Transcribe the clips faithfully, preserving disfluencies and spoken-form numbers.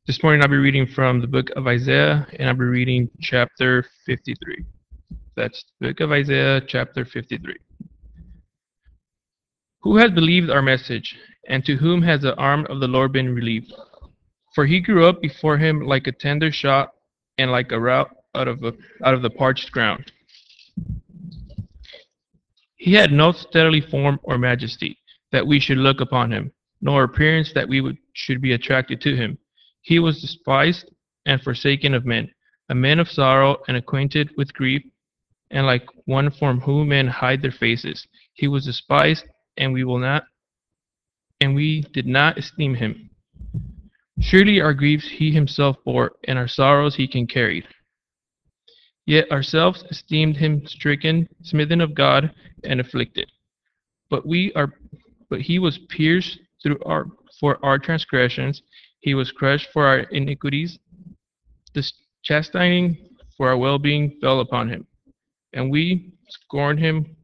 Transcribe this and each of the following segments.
This morning I'll be reading from the book of Isaiah, and I'll be reading chapter fifty-three. That's the book of Isaiah, chapter fifty-three. Who has believed our message, and to whom has the arm of the Lord been relieved? For he grew up before him like a tender shot, and like a root out of, a, out of the parched ground. He had no stately form or majesty, that we should look upon him, nor appearance that we would, should be attracted to him. He was despised and forsaken of men, a man of sorrow and acquainted with grief, and like one from whom men hide their faces. He was despised, and we will not, and we did not esteem him. Surely our griefs he himself bore, and our sorrows he can carried. Yet ourselves esteemed him stricken, smitten of God, and afflicted. But we are, but he was pierced through our for our transgressions; he was crushed for our iniquities. The chastening for our well-being fell upon him, and we scorned him,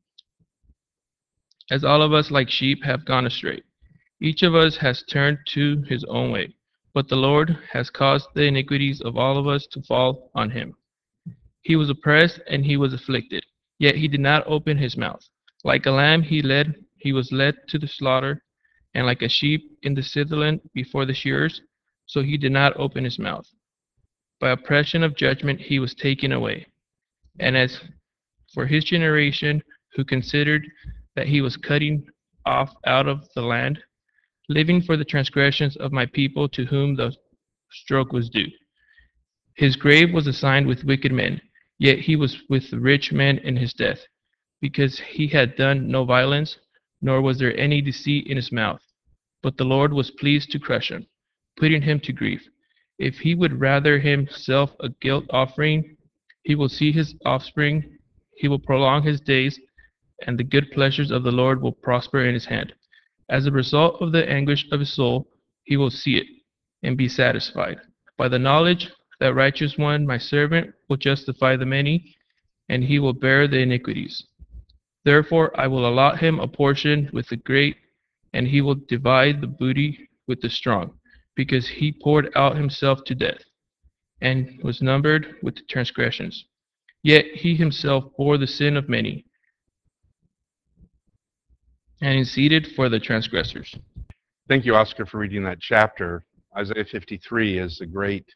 as all of us like sheep have gone astray. Each of us has turned to his own way, but the Lord has caused the iniquities of all of us to fall on him. He was oppressed and he was afflicted, yet he did not open his mouth. Like a lamb he led he was led to the slaughter, and like a sheep in the sitherland before the shearers, so he did not open his mouth. By oppression of judgment he was taken away. And as for his generation, who considered that he was cutting off out of the land, living for the transgressions of my people to whom the stroke was due. His grave was assigned with wicked men, yet he was with the rich men in his death, because he had done no violence, nor was there any deceit in his mouth. But the Lord was pleased to crush him, putting him to grief. If he would rather himself a guilt offering, he will see his offspring, he will prolong his days, and the good pleasures of the Lord will prosper in his hand. As a result of the anguish of his soul, he will see it and be satisfied. By the knowledge that righteous one, my servant, will justify the many, and he will bear the iniquities. Therefore I will allot him a portion with the great, and he will divide the booty with the strong, because he poured out himself to death, and was numbered with the transgressions. Yet he himself bore the sin of many, and interceded for the transgressors. Thank you, Oscar, for reading that chapter. Isaiah fifty-three is a great,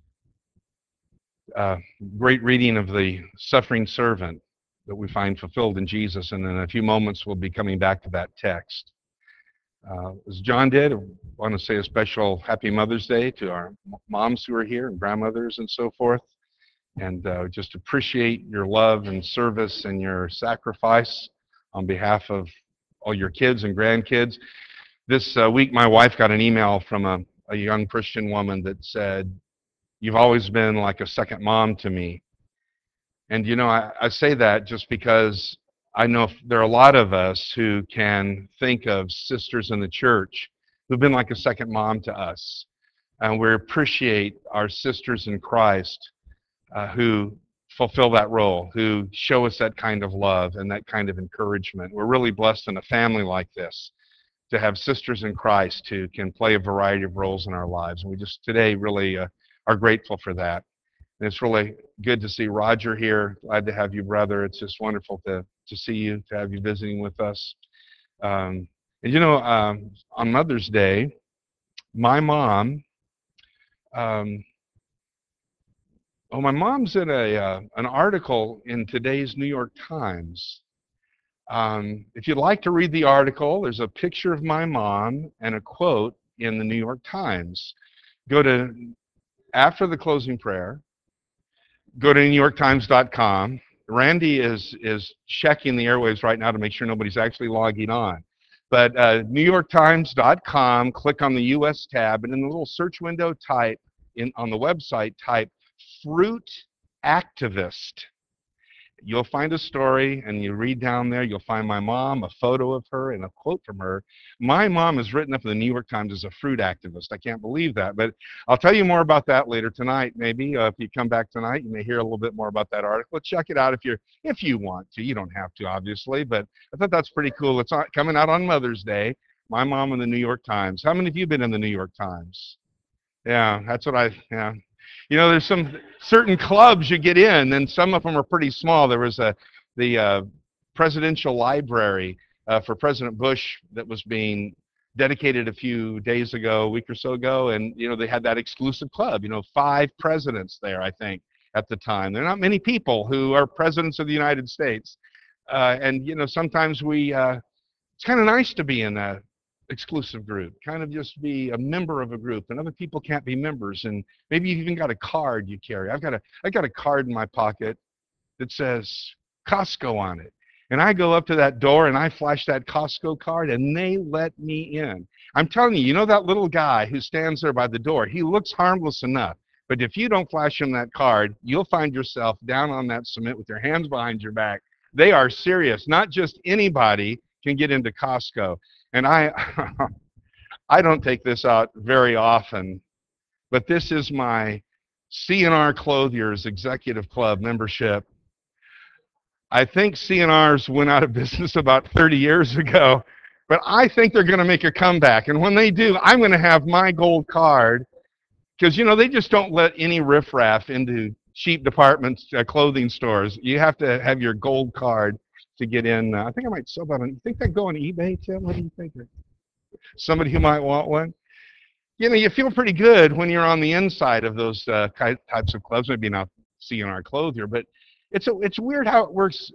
uh, great reading of the suffering servant that we find fulfilled in Jesus. And in a few moments, we'll be coming back to that text. Uh, as John did, I want to say a special Happy Mother's Day to our moms who are here and grandmothers and so forth. And uh, just appreciate your love and service and your sacrifice on behalf of all your kids and grandkids. This uh, week, my wife got an email from a, a young Christian woman that said, "You've always been like a second mom to me." And you know, I, I say that just because I know there are a lot of us who can think of sisters in the church who've been like a second mom to us. And we appreciate our sisters in Christ uh, who fulfill that role, who show us that kind of love and that kind of encouragement. We're really blessed in a family like this to have sisters in Christ who can play a variety of roles in our lives. And we just today really uh, are grateful for that. And it's really good to see Roger here. Glad to have you, brother. It's just wonderful to, to see you, to have you visiting with us. Um, and you know, um, on Mother's Day, my mom, um, oh, my mom's in a uh, an article in today's New York Times. Um, if you'd like to read the article, there's a picture of my mom and a quote in the New York Times. Go to, after the closing prayer, go to new york times dot com. Randy is is checking the airwaves right now to make sure nobody's actually logging on. But uh, new york times dot com, click on the U S tab, and in the little search window, type in on the website, type fruit activist. You'll find a story, and you read down there, you'll find my mom, a photo of her, and a quote from her. My mom is written up in the New York Times as a fruit activist. I can't believe that, but I'll tell you more about that later tonight. Maybe uh, if you come back tonight, you may hear a little bit more about that article. Check it out if you're if you want to. You don't have to, obviously, but I thought that's pretty cool. It's coming out on Mother's Day. My mom in the New York Times. How many of you have been in the New York Times? Yeah, that's what I, yeah. You know, there's some certain clubs you get in, and some of them are pretty small. There was a the uh, presidential library uh, for President Bush that was being dedicated a few days ago, a week or so ago, and you know they had that exclusive club. You know, five presidents there, I think, at the time. There are not many people who are presidents of the United States, uh, and you know sometimes we. Uh, it's kind of nice to be in that exclusive group, kind of just be a member of a group, and other people can't be members. And maybe you've even got a card you carry. I've got a I got a card in my pocket that says Costco on it. And I go up to that door and I flash that Costco card and they let me in. I'm telling you, you know that little guy who stands there by the door, he looks harmless enough. But if you don't flash him that card, you'll find yourself down on that cement with your hands behind your back. They are serious. Not just anybody can get into Costco. And I I don't take this out very often, but this is my C N R Clothiers Executive Club membership. I think C N Rs went out of business about thirty years ago, but I think they're going to make a comeback. And when they do, I'm going to have my gold card because, you know, they just don't let any riffraff into cheap department uh, clothing stores. You have to have your gold card to get in. Uh, I think I might sell that on, you think that go on eBay, Tim? What do you think? Somebody who might want one? You know, you feel pretty good when you're on the inside of those uh, types of clubs, maybe not C N R Clothier, but it's a, it's weird how it works.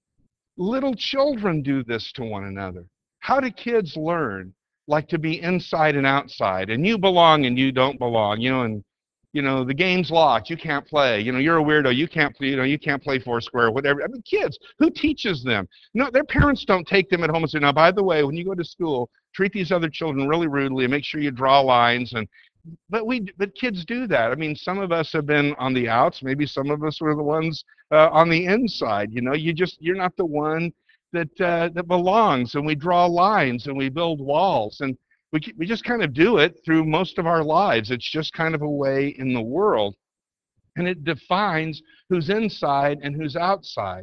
Little children do this to one another. How do kids learn? Like to be inside and outside, and you belong and you don't belong, you know, and you know the game's locked, you can't play, you know, you're a weirdo, you can't play, you know, you can't play Foursquare, whatever. I mean, kids, who teaches them? No, their parents don't take them at home and say, now, by the way, when you go to school, treat these other children really rudely and make sure you draw lines. And but we but kids do that. I mean, some of us have been on the outs, maybe some of us were the ones uh, on the inside. You know, you just you're not the one that uh, that belongs, and we draw lines and we build walls, and we we just kind of do it through most of our lives. It's just kind of a way in the world, and it defines who's inside and who's outside.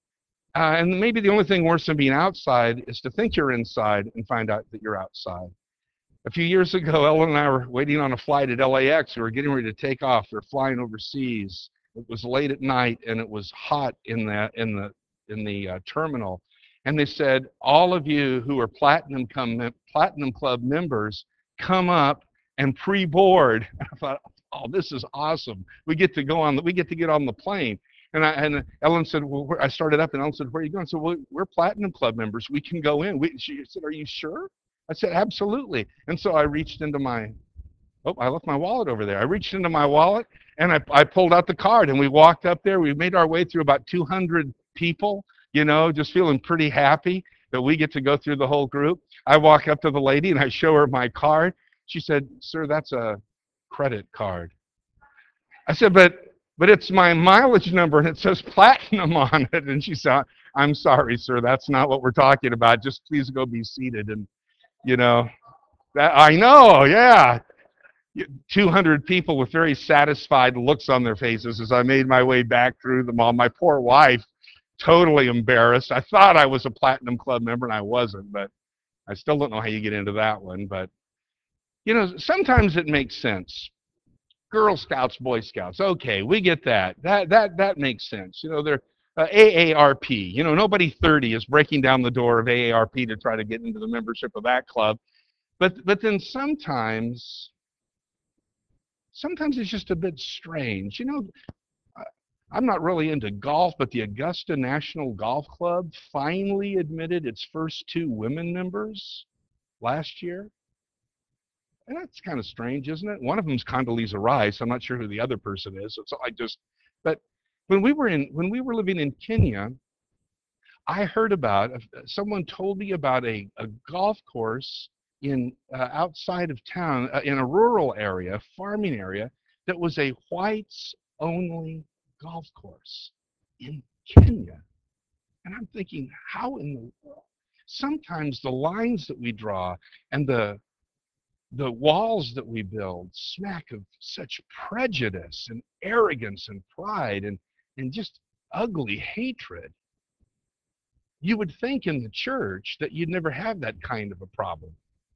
Uh, and maybe the only thing worse than being outside is to think you're inside and find out that you're outside. A few years ago, Ellen and I were waiting on a flight at L A X. We were getting ready to take off. We were flying overseas. It was late at night, and it was hot in the in the in the uh, terminal. And they said, "All of you who are platinum come, platinum club members, come up and pre-board." And I thought, "Oh, this is awesome. We get to go on. The, we get to get on the plane." And I and Ellen said, "Well," I started up, and Ellen said, "Where are you going?" So well, we're platinum club members. We can go in. We, she said, "Are you sure?" I said, absolutely. And so I reached into my, oh, I left my wallet over there. I reached into my wallet and I, I pulled out the card and we walked up there. We made our way through about two hundred people, you know, just feeling pretty happy that we get to go through the whole group. I walk up to the lady and I show her my card. She said, "Sir, that's a credit card." I said, but but it's my mileage number and it says platinum on it. And she said, "I'm sorry, sir, that's not what we're talking about. Just please go be seated." And you know, that I know, yeah. two hundred people with very satisfied looks on their faces as I made my way back through the mall. My poor wife, totally embarrassed. I thought I was a Platinum Club member, and I wasn't, but I still don't know how you get into that one. But, you know, sometimes it makes sense. Girl Scouts, Boy Scouts, okay, we get that. That that that makes sense. You know, they're uh, A A R P. You know, nobody thirty is breaking down the door of A A R P to try to get into the membership of that club. But but then sometimes sometimes it's just a bit strange. You know, I'm not really into golf, but the Augusta National Golf Club finally admitted its first two women members last year. And that's kind of strange, isn't it? One of them's Condoleezza Rice. I'm not sure who the other person is. So I just, but when we were in, when we were living in Kenya, I heard about, someone told me about a, a golf course in uh, outside of town, uh, in a rural area, farming area, that was a whites only golf course in Kenya. And I'm thinking, how in the world? Sometimes the lines that we draw and the the walls that we build smack of such prejudice and arrogance and pride and, and just ugly hatred. You would think in the church that you'd never have that kind of a problem.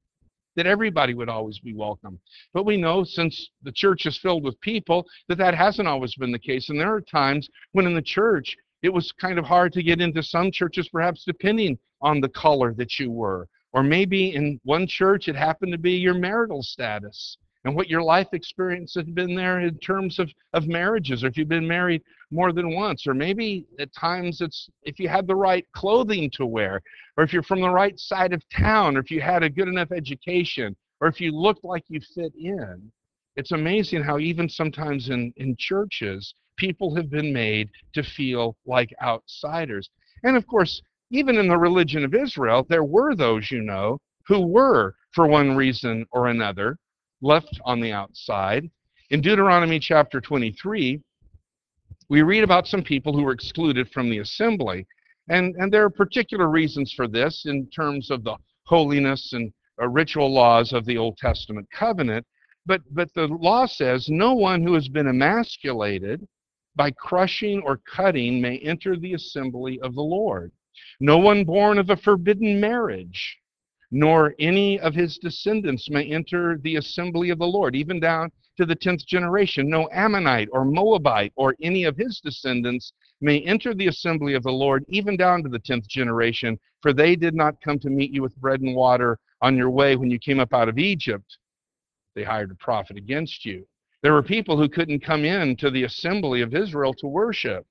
that everybody would always be welcome. But we know, since the church is filled with people, that that hasn't always been the case. And there are times when in the church, it was kind of hard to get into some churches, perhaps depending on the color that you were. Or maybe in one church, it happened to be your marital status and what your life experience had been there in terms of, of marriages, or if you've been married more than once. Or maybe at times it's if you had the right clothing to wear, or if you're from the right side of town, or if you had a good enough education, or if you looked like you fit in. It's amazing how even sometimes in, in churches, people have been made to feel like outsiders. And of course, even in the religion of Israel, there were those, you know, who were, for one reason or another, left on the outside. In Deuteronomy chapter twenty-three, we read about some people who were excluded from the assembly. And, and there are particular reasons for this in terms of the holiness and uh, ritual laws of the Old Testament covenant. But, but the law says no one who has been emasculated by crushing or cutting may enter the assembly of the Lord. No one born of a forbidden marriage, nor any of his descendants may enter the assembly of the Lord, even down to the tenth generation. No Ammonite or Moabite or any of his descendants may enter the assembly of the Lord, even down to the tenth generation, for they did not come to meet you with bread and water on your way when you came up out of Egypt. They hired a prophet against you. There were people who couldn't come in to the assembly of Israel to worship.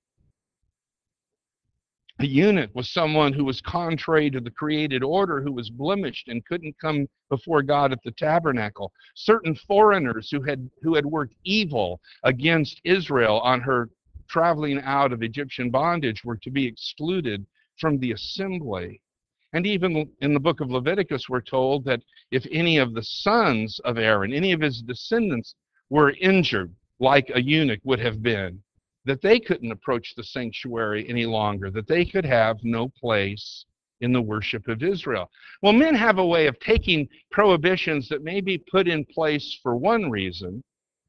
A eunuch was someone who was contrary to the created order, who was blemished and couldn't come before God at the tabernacle. Certain foreigners who had who had worked evil against Israel on her traveling out of Egyptian bondage were to be excluded from the assembly. And even in the book of Leviticus, we're told that if any of the sons of Aaron, any of his descendants, were injured, like a eunuch would have been, that they couldn't approach the sanctuary any longer, that they could have no place in the worship of Israel. Well, men have a way of taking prohibitions that may be put in place for one reason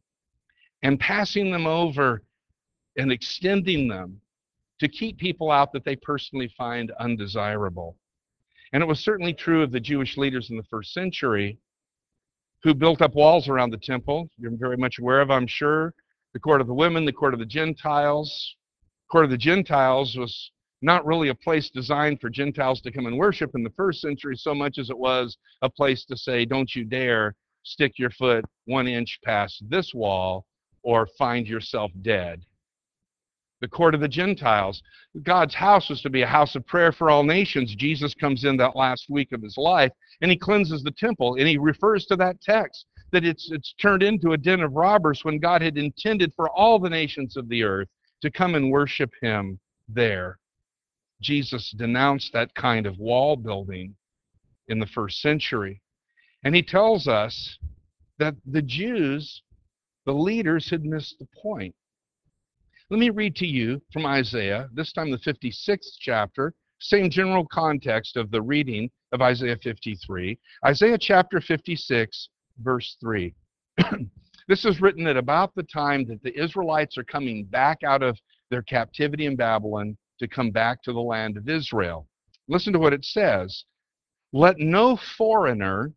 and passing them over and extending them to keep people out that they personally find undesirable. And it was certainly true of the Jewish leaders in the first century who built up walls around the temple. You're very much aware of, I'm sure, the court of the women, the court of the Gentiles. The court of the Gentiles was not really a place designed for Gentiles to come and worship in the first century so much as it was a place to say, don't you dare stick your foot one inch past this wall or find yourself dead. The court of the Gentiles. God's house was to be a house of prayer for all nations. Jesus comes in that last week of his life, and he cleanses the temple, and he refers to that text, that it's, it's turned into a den of robbers when God had intended for all the nations of the earth to come and worship him there. Jesus denounced that kind of wall building in the first century. And he tells us that the Jews, the leaders, had missed the point. Let me read to you from Isaiah, this time the fifty-sixth chapter, same general context of the reading of Isaiah fifty-three. Isaiah chapter fifty-six, verse three. This is written at about the time that the Israelites are coming back out of their captivity in Babylon to come back to the land of Israel. Listen to what it says. Let no foreigner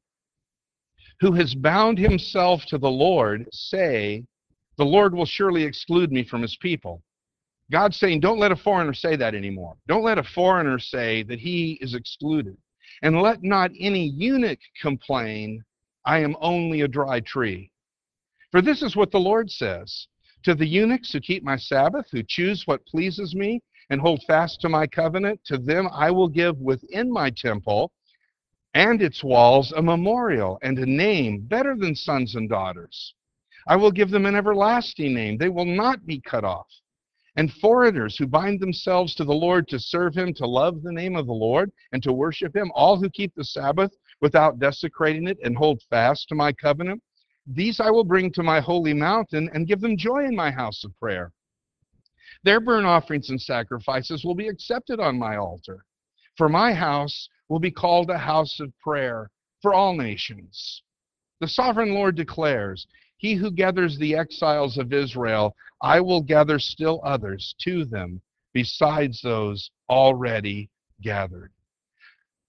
who has bound himself to the Lord say, the Lord will surely exclude me from his people. God's saying, don't let a foreigner say that anymore. Don't let a foreigner say that he is excluded. And let not any eunuch complain, I am only a dry tree. For this is what the Lord says, to the eunuchs who keep my Sabbath, who choose what pleases me, and hold fast to my covenant, to them I will give within my temple and its walls a memorial and a name better than sons and daughters. I will give them an everlasting name. They will not be cut off. And foreigners who bind themselves to the Lord to serve him, to love the name of the Lord, and to worship him, all who keep the Sabbath without desecrating it and hold fast to my covenant, these I will bring to my holy mountain and give them joy in my house of prayer. Their burnt offerings and sacrifices will be accepted on my altar. For my house will be called a house of prayer for all nations. The sovereign Lord declares, he who gathers the exiles of Israel, I will gather still others to them, besides those already gathered.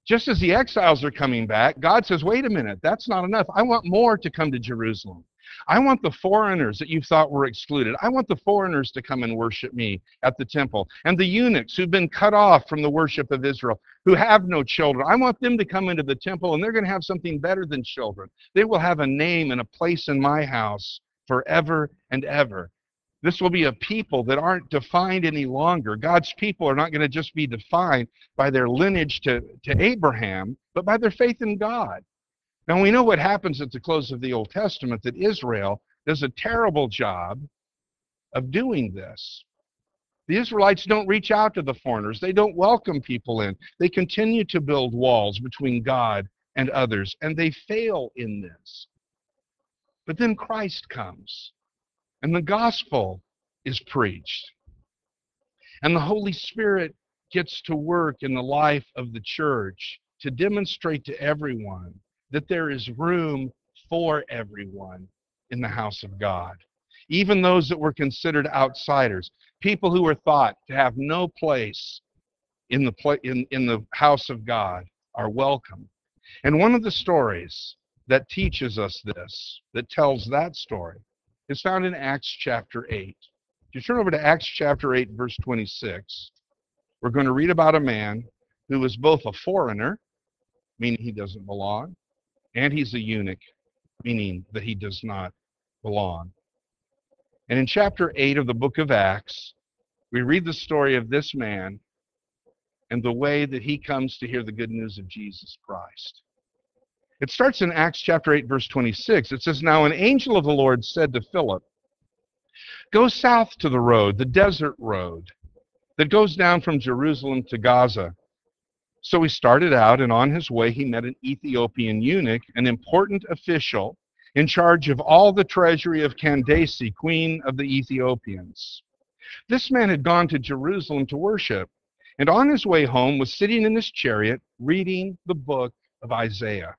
Just as the exiles are coming back, God says, wait a minute, that's not enough. I want more to come to Jerusalem. I want the foreigners that you thought were excluded. I want the foreigners to come and worship me at the temple. And the eunuchs who've been cut off from the worship of Israel, who have no children, I want them to come into the temple, and they're going to have something better than children. They will have a name and a place in my house forever and ever. This will be a people that aren't defined any longer. God's people are not going to just be defined by their lineage to, to Abraham, but by their faith in God. Now, we know what happens at the close of the Old Testament, that Israel does a terrible job of doing this. The Israelites don't reach out to the foreigners. They don't welcome people in. They continue to build walls between God and others, and they fail in this. But then Christ comes, and the gospel is preached. And the Holy Spirit gets to work in the life of the church to demonstrate to everyone that there is room for everyone in the house of God. Even those that were considered outsiders, people who were thought to have no place in the, pla- in, in the house of God, are welcome. And one of the stories that teaches us this, that tells that story, is found in Acts chapter eight. If you turn over to Acts chapter eight, verse twenty-six, we're going to read about a man who was both a foreigner, meaning he doesn't belong, and he's a eunuch, meaning that he does not belong. And in chapter eight of the book of Acts, we read the story of this man and the way that he comes to hear the good news of Jesus Christ. It starts in Acts chapter eight, verse twenty-six. It says, "Now an angel of the Lord said to Philip, 'Go south to the road, the desert road, that goes down from Jerusalem to Gaza.' So he started out, and on his way he met an Ethiopian eunuch, an important official in charge of all the treasury of Candace, queen of the Ethiopians. This man had gone to Jerusalem to worship, and on his way home was sitting in his chariot reading the book of Isaiah,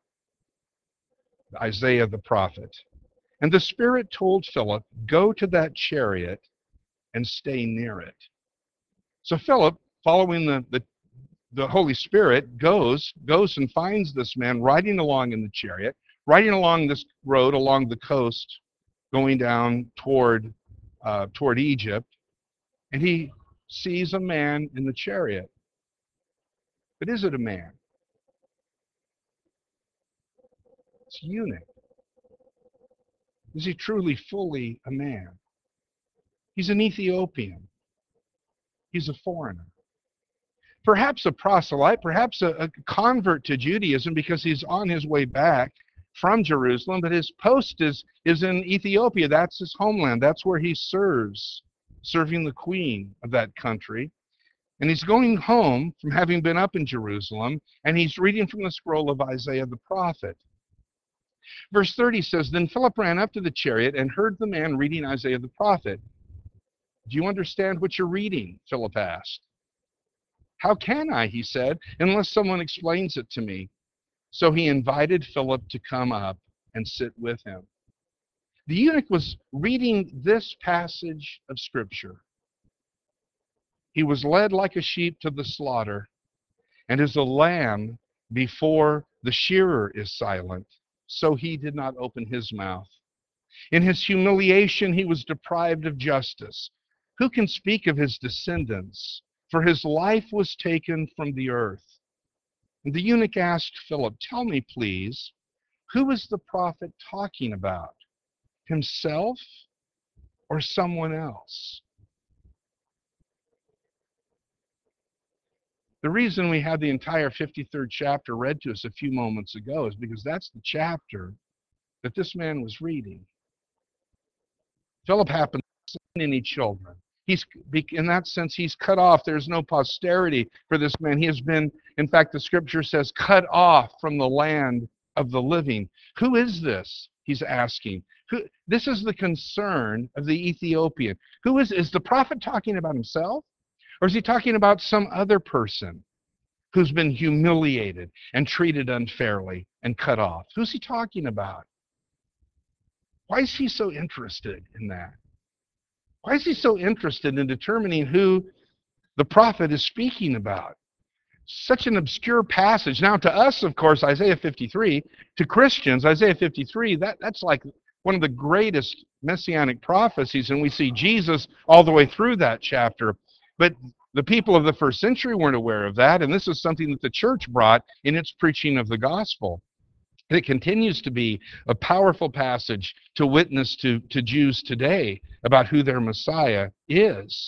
Isaiah the prophet. And the Spirit told Philip, 'Go to that chariot and stay near it.' So Philip, following the, the the Holy Spirit, goes, goes and finds this man riding along in the chariot, riding along this road along the coast, going down toward, uh, toward Egypt, and he sees a man in the chariot. But is it a man? It's a eunuch. Is he truly fully a man? He's an Ethiopian. He's a foreigner. Perhaps a proselyte, perhaps a, a convert to Judaism because he's on his way back from Jerusalem, but his post is, is in Ethiopia. That's his homeland. That's where he serves, serving the queen of that country. And he's going home from having been up in Jerusalem, and he's reading from the scroll of Isaiah the prophet. Verse thirty says, "Then Philip ran up to the chariot and heard the man reading Isaiah the prophet." "Do you understand what you're reading?" Philip asked. "How can I," he said, "unless someone explains it to me?" So he invited Philip to come up and sit with him. The eunuch was reading this passage of Scripture. "He was led like a sheep to the slaughter, and as a lamb before the shearer is silent, so he did not open his mouth. In his humiliation he was deprived of justice. Who can speak of his descendants? For his life was taken from the earth." And the eunuch asked Philip, "Tell me, please, who is the prophet talking about? Himself or someone else?" The reason we had the entire fifty-third chapter read to us a few moments ago is because that's the chapter that this man was reading. Philip happened to have any children. He's, in that sense, he's cut off. There's no posterity for this man. He has been, in fact, the scripture says, cut off from the land of the living. Who is this? He's asking. Who, this is the concern of the Ethiopian. Who is, is the prophet talking about himself? Or is he talking about some other person who's been humiliated and treated unfairly and cut off? Who's he talking about? Why is he so interested in that? Why is he so interested in determining who the prophet is speaking about? Such an obscure passage. Now, to us, of course, Isaiah fifty-three, to Christians, Isaiah fifty-three, that, that's like one of the greatest messianic prophecies, and we see Jesus all the way through that chapter. But the people of the first century weren't aware of that, and this is something that the church brought in its preaching of the gospel. It continues to be a powerful passage to witness to, to Jews today about who their Messiah is.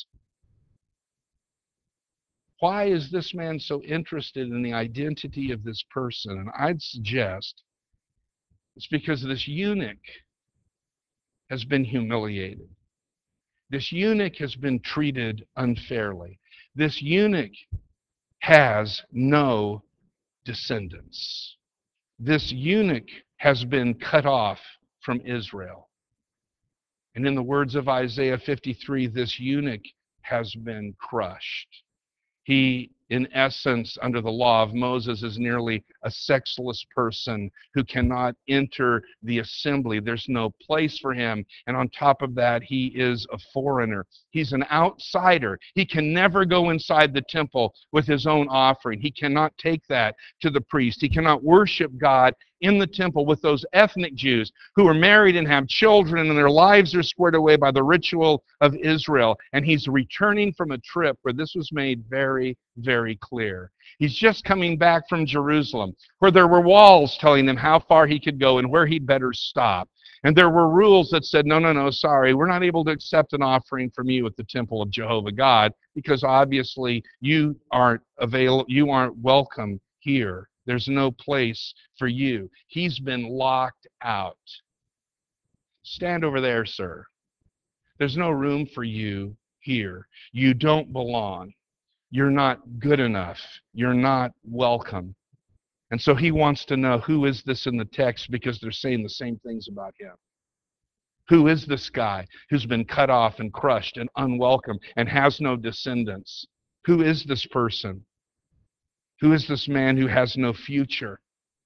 Why is this man so interested in the identity of this person? And I'd suggest it's because this eunuch has been humiliated. This eunuch has been treated unfairly. This eunuch has no descendants. This eunuch has been cut off from Israel. And in the words of Isaiah fifty-three, this eunuch has been crushed. He, in essence, under the law of Moses, is nearly a sexless person who cannot enter the assembly. There's no place for him. And on top of that, he is a foreigner. He's an outsider. He can never go inside the temple with his own offering. He cannot take that to the priest. He cannot worship God in the temple with those ethnic Jews who are married and have children, and their lives are squared away by the ritual of Israel. And he's returning from a trip where this was made very, very clear. He's just coming back from Jerusalem, where there were walls telling him how far he could go and where he'd better stop. And there were rules that said, no, no, no, sorry, we're not able to accept an offering from you at the temple of Jehovah God, because obviously you aren't available, you aren't welcome here. There's no place for you. He's been locked out. Stand over there, sir. There's no room for you here. You don't belong. You're not good enough. You're not welcome. And so he wants to know, who is this in the text, because they're saying the same things about him. Who is this guy who's been cut off and crushed and unwelcome and has no descendants? Who is this person? Who is this man who has no future?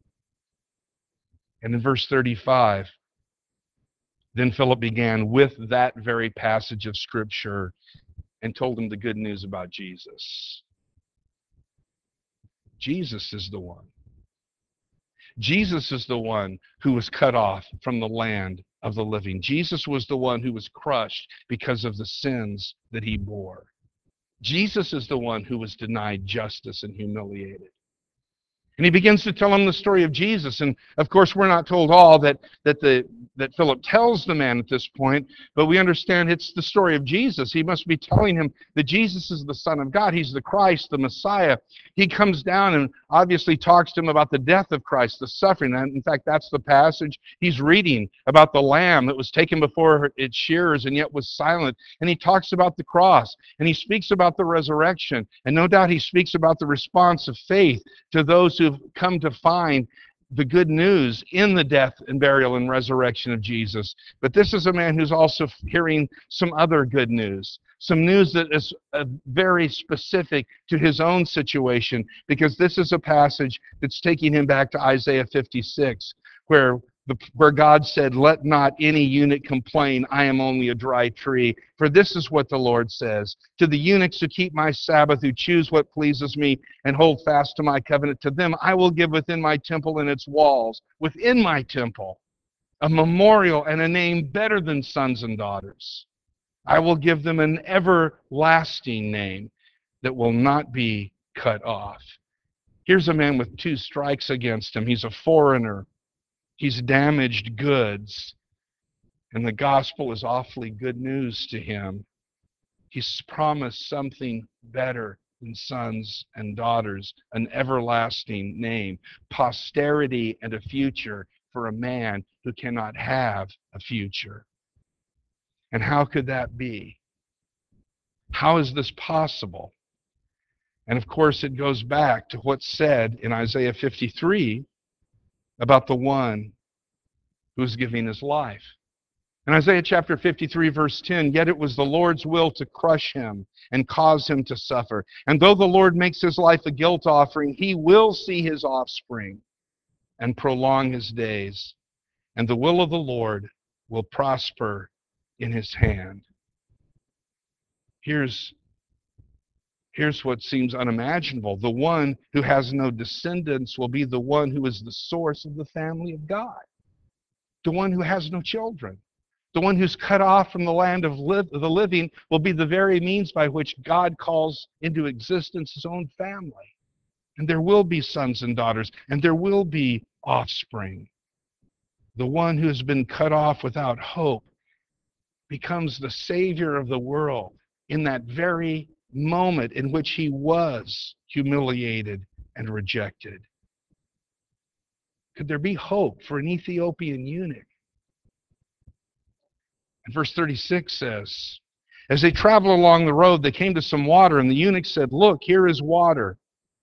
And in verse thirty-five, then Philip began with that very passage of Scripture and told him the good news about Jesus. Jesus is the one. Jesus is the one who was cut off from the land of the living. Jesus was the one who was crushed because of the sins that he bore. Jesus is the one who was denied justice and humiliated. And he begins to tell him the story of Jesus. And of course, we're not told all that, that, the, that Philip tells the man at this point, but we understand it's the story of Jesus. He must be telling him that Jesus is the Son of God. He's the Christ, the Messiah. He comes down and obviously talks to him about the death of Christ, the suffering. And in fact, that's the passage he's reading about the lamb that was taken before its shearers and yet was silent. And he talks about the cross, and he speaks about the resurrection. And no doubt he speaks about the response of faith to those who've come to find the good news in the death and burial and resurrection of Jesus. But this is a man who's also hearing some other good news, some news that is uh, very specific to his own situation, because this is a passage that's taking him back to Isaiah fifty-six, where the, where God said, "Let not any eunuch complain, I am only a dry tree. For this is what the Lord says, to the eunuchs who keep my Sabbath, who choose what pleases me, and hold fast to my covenant, to them I will give within my temple and its walls, within my temple, a memorial and a name better than sons and daughters. I will give them an everlasting name that will not be cut off." Here's a man with two strikes against him. He's a foreigner. He's damaged goods. And the gospel is awfully good news to him. He's promised something better than sons and daughters, an everlasting name, posterity, and a future for a man who cannot have a future. And how could that be? How is this possible? And of course, it goes back to what's said in Isaiah fifty-three about the one who's giving his life. In Isaiah chapter fifty-three, verse ten, "Yet it was the Lord's will to crush him and cause him to suffer. And though the Lord makes his life a guilt offering, he will see his offspring and prolong his days. And the will of the Lord will prosper in his hand." Here's Here's what seems unimaginable. The one who has no descendants will be the one who is the source of the family of God. The one who has no children. The one who's cut off from the land of live, the living will be the very means by which God calls into existence his own family. And there will be sons and daughters, and there will be offspring. The one who has been cut off without hope becomes the Savior of the world in that very moment in which he was humiliated and rejected. Could there be hope for an Ethiopian eunuch? And verse thirty-six says, as they traveled along the road, they came to some water, and the eunuch said, look, here is water.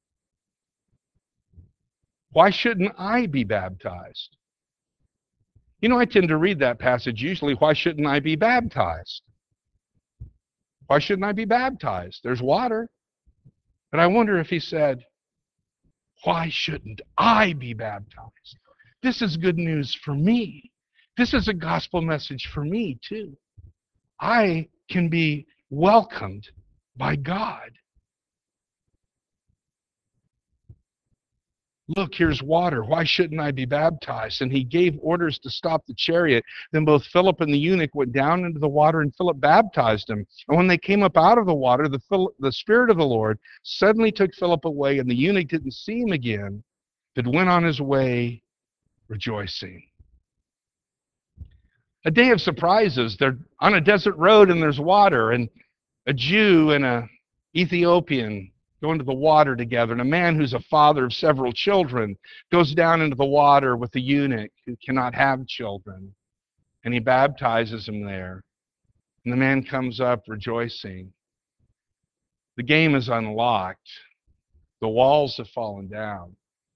Why shouldn't I be baptized? You know, I tend to read that passage usually, why shouldn't I be baptized? Why shouldn't I be baptized? There's water. But I wonder if he said, why shouldn't I be baptized? This is good news for me. This is a gospel message for me, too. I can be welcomed by God. Look, here's water. Why shouldn't I be baptized? And he gave orders to stop the chariot. Then both Philip and the eunuch went down into the water, and Philip baptized him. And when they came up out of the water, the, the Spirit of the Lord suddenly took Philip away, and the eunuch didn't see him again, but went on his way rejoicing. A day of surprises. They're on a desert road, and there's water, and a Jew and an Ethiopian go into the water together, and a man who's a father of several children goes down into the water with the eunuch who cannot have children, and he baptizes him there. And the man comes up rejoicing. The game is unlocked. The walls have fallen down.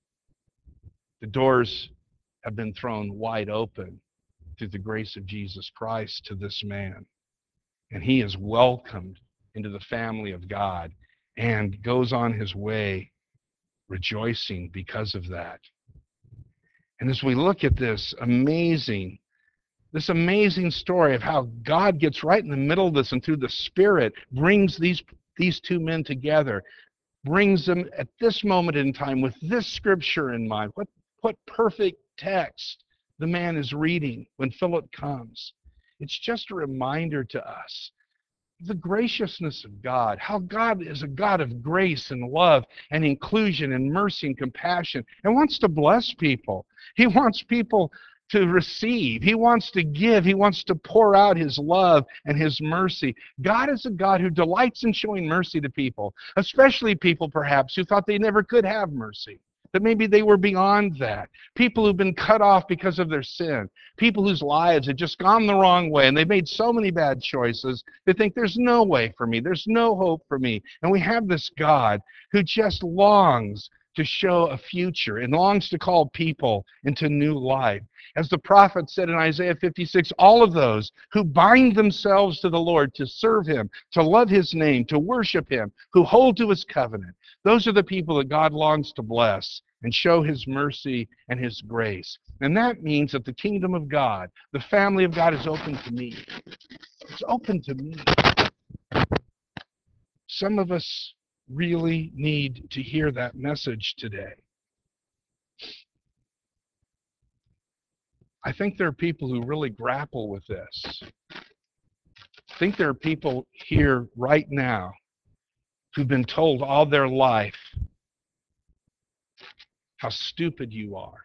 The doors have been thrown wide open through the grace of Jesus Christ to this man. And he is welcomed into the family of God and goes on his way rejoicing because of that. And as we look at this amazing, this amazing story of how God gets right in the middle of this and through the Spirit brings these, these two men together, brings them at this moment in time with this scripture in mind. What, what perfect text the man is reading when Philip comes. It's just a reminder to us the graciousness of God, how God is a God of grace and love and inclusion and mercy and compassion and wants to bless people. He wants people to receive. He wants to give. He wants to pour out his love and his mercy. God is a God who delights in showing mercy to people, especially people perhaps who thought they never could have mercy. That maybe they were beyond that. People who've been cut off because of their sin. People whose lives had just gone the wrong way and they've made so many bad choices. They think there's no way for me. There's no hope for me. And we have this God who just longs to show a future and longs to call people into new life. As the prophet said in Isaiah fifty-six, all of those who bind themselves to the Lord to serve him, to love his name, to worship him, who hold to his covenant, those are the people that God longs to bless and show his mercy and his grace. And that means that the kingdom of God, the family of God, is open to me. It's open to me. Some of us really need to hear that message today. I think there are people who really grapple with this. I think there are people here right now who've been told all their life how stupid you are,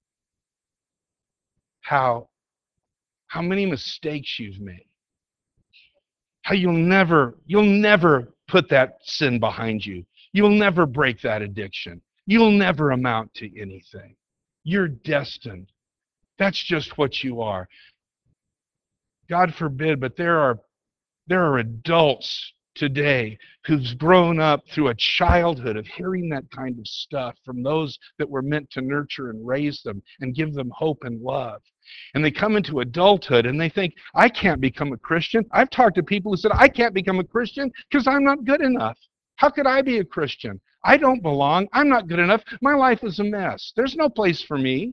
how, how many mistakes you've made, how you'll never, you'll never put that sin behind you. You'll never break that addiction. You'll never amount to anything. You're destined. That's just what you are. God forbid, but there are there are adults today who've grown up through a childhood of hearing that kind of stuff from those that were meant to nurture and raise them and give them hope and love. And they come into adulthood and they think, I can't become a Christian. I've talked to people who said, I can't become a Christian because I'm not good enough. How could I be a Christian? I don't belong. I'm not good enough. My life is a mess. There's no place for me.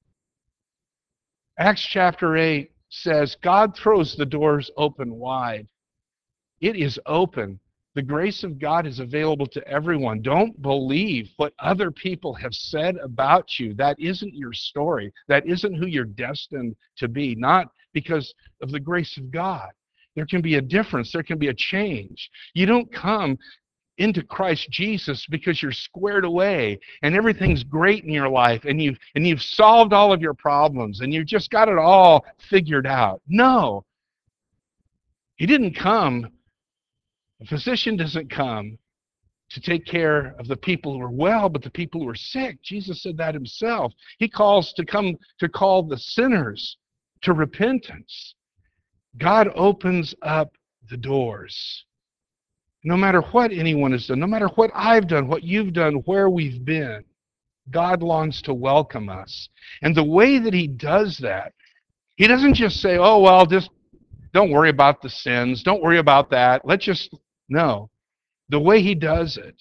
Acts chapter eight says, God throws the doors open wide. It is open The grace of God is available to everyone. Don't believe what other people have said about you. That isn't your story. That isn't who you're destined to be, not because of the grace of God. There can be a difference. There can be a change. You don't come into Christ Jesus because you're squared away and everything's great in your life and you've, and you've solved all of your problems and you've just got it all figured out. No. He didn't come A physician doesn't come to take care of the people who are well, but the people who are sick. Jesus said that himself. He calls to come to call the sinners to repentance. God opens up the doors. No matter what anyone has done, no matter what I've done, what you've done, where we've been, God longs to welcome us. And the way that he does that, he doesn't just say, oh, well, just don't worry about the sins. Don't worry about that. Let's just, no. The way he does it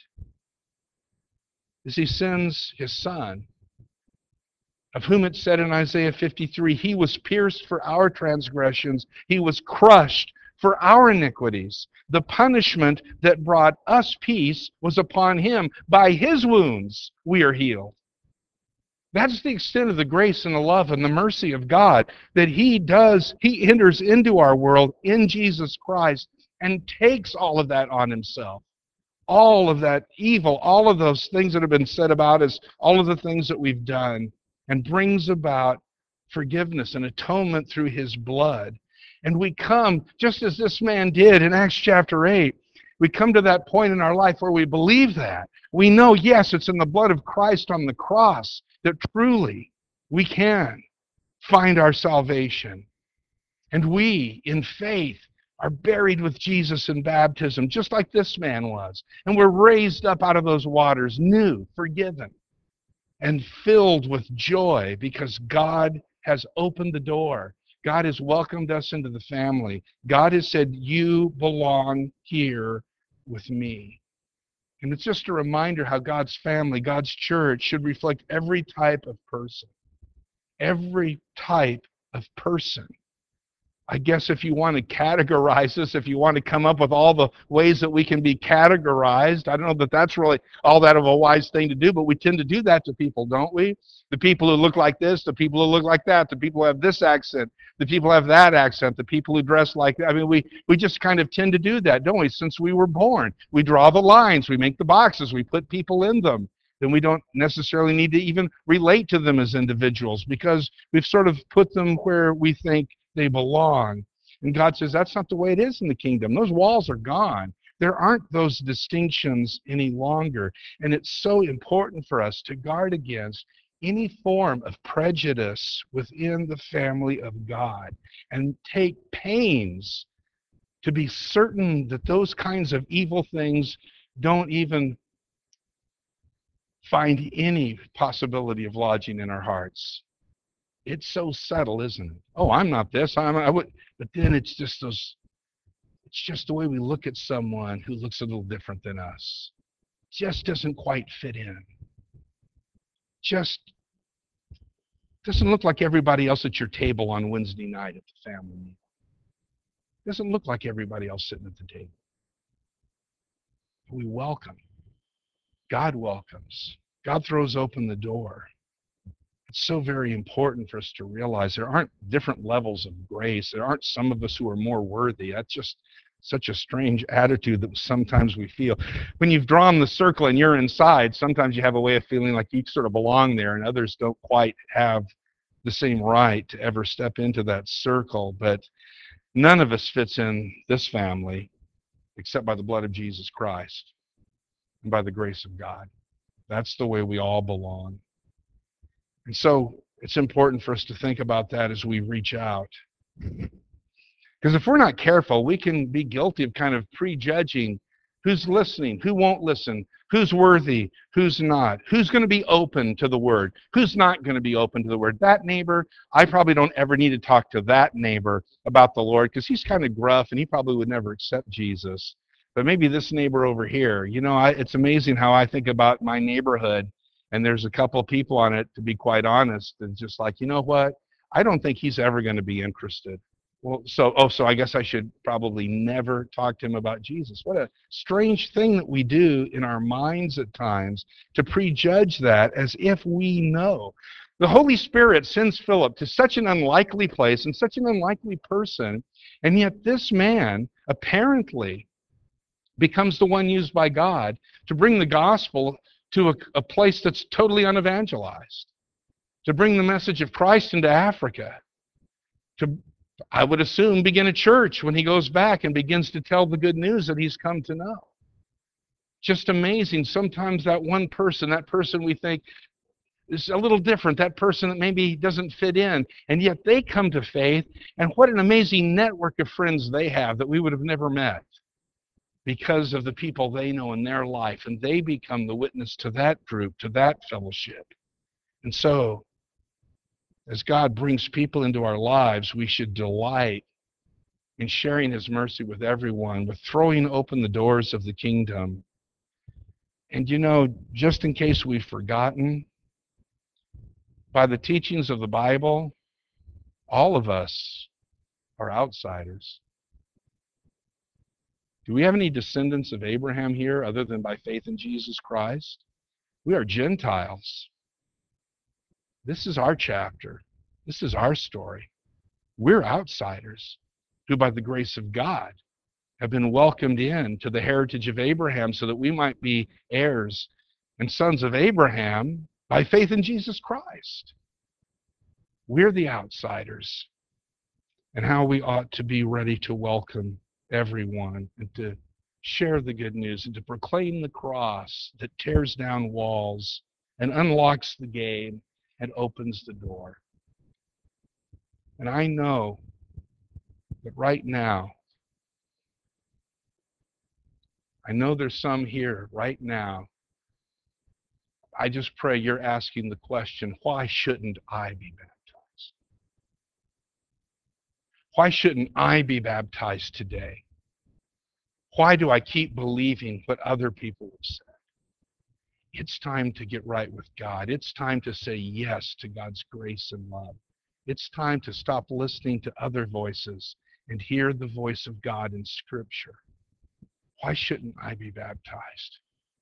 is he sends his son, of whom it said in Isaiah fifty-three, he was pierced for our transgressions, he was crushed for our iniquities. The punishment that brought us peace was upon him. By his wounds we are healed. That's the extent of the grace and the love and the mercy of God, that he does, he enters into our world in Jesus Christ and takes all of that on himself. All of that evil, all of those things that have been said about us, all of the things that we've done, and brings about forgiveness and atonement through his blood. And we come, just as this man did in Acts chapter eight, we come to that point in our life where we believe that. We know, yes, it's in the blood of Christ on the cross that truly we can find our salvation. And we, in faith, are buried with Jesus in baptism, just like this man was. And we're raised up out of those waters, new, forgiven, and filled with joy because God has opened the door. God has welcomed us into the family. God has said, you belong here with me. And it's just a reminder how God's family, God's church, should reflect every type of person. Every type of person. I guess if you want to categorize this, if you want to come up with all the ways that we can be categorized, I don't know that that's really all that of a wise thing to do, but we tend to do that to people, don't we? The people who look like this, the people who look like that, the people who have this accent, the people who have that accent, the people who dress like that. I mean, we, we just kind of tend to do that, don't we? Since we were born, we draw the lines, we make the boxes, we put people in them. Then we don't necessarily need to even relate to them as individuals because we've sort of put them where we think they belong. And God says that's not the way it is in the kingdom. Those walls are gone. There aren't those distinctions any longer. And it's so important for us to guard against any form of prejudice within the family of God and take pains to be certain that those kinds of evil things don't even find any possibility of lodging in our hearts. It's so subtle, isn't it? Oh, I'm not this. I'm. I would. But then it's just those. It's just the way we look at someone who looks a little different than us. Just doesn't quite fit in. Just doesn't look like everybody else at your table on Wednesday night at the family meeting. Doesn't look like everybody else sitting at the table. We welcome. God welcomes. God throws open the door. It's so very important for us to realize there aren't different levels of grace. There aren't some of us who are more worthy. That's just such a strange attitude that sometimes we feel. When you've drawn the circle and you're inside, sometimes you have a way of feeling like you sort of belong there and others don't quite have the same right to ever step into that circle. But none of us fits in this family except by the blood of Jesus Christ and by the grace of God. That's the way we all belong. And so it's important for us to think about that as we reach out. Because if we're not careful, we can be guilty of kind of prejudging who's listening, who won't listen, who's worthy, who's not, who's going to be open to the word, who's not going to be open to the word. That neighbor, I probably don't ever need to talk to that neighbor about the Lord because he's kind of gruff and he probably would never accept Jesus. But maybe this neighbor over here, you know, I, it's amazing how I think about my neighborhood. And there's a couple of people on it, to be quite honest, and just like, you know what? I don't think he's ever going to be interested. Well, so, oh, so I guess I should probably never talk to him about Jesus. What a strange thing that we do in our minds at times to prejudge that as if we know. The Holy Spirit sends Philip to such an unlikely place and such an unlikely person, and yet this man apparently becomes the one used by God to bring the gospel to a, a place that's totally unevangelized, to bring the message of Christ into Africa, to, I would assume, begin a church when he goes back and begins to tell the good news that he's come to know. Just amazing. Sometimes that one person, that person we think is a little different, that person that maybe doesn't fit in, and yet they come to faith, and what an amazing network of friends they have that we would have never met because of the people they know in their life, and they become the witness to that group, to that fellowship. And so, as God brings people into our lives, we should delight in sharing his mercy with everyone, with throwing open the doors of the kingdom. And you know, just in case we've forgotten, by the teachings of the Bible, all of us are outsiders. Do we have any descendants of Abraham here other than by faith in Jesus Christ? We are Gentiles. This is our chapter. This is our story. We're outsiders who, by the grace of God, have been welcomed in to the heritage of Abraham so that we might be heirs and sons of Abraham by faith in Jesus Christ. We're the outsiders, and how we ought to be ready to welcome everyone and to share the good news and to proclaim the cross that tears down walls and unlocks the gate and opens the door. And I know that right now, I know there's some here right now. I just pray you're asking the question, why shouldn't I be baptized? Why shouldn't I be baptized today? Why do I keep believing what other people have said? It's time to get right with God. It's time to say yes to God's grace and love. It's time to stop listening to other voices and hear the voice of God in Scripture. Why shouldn't I be baptized?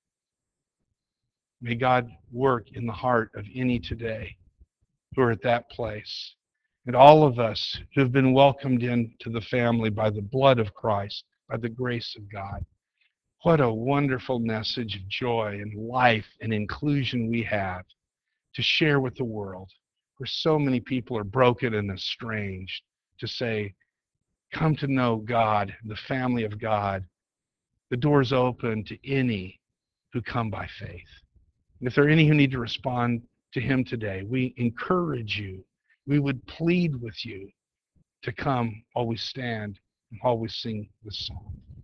May God work in the heart of any today who are at that place. And all of us who have been welcomed into the family by the blood of Christ, by the grace of God. What a wonderful message of joy and life and inclusion we have to share with the world, where so many people are broken and estranged, to say, come to know God, the family of God. The door's open to any who come by faith. And if there are any who need to respond to him today, we encourage you. We would plead with you to come while we stand and while we sing this song.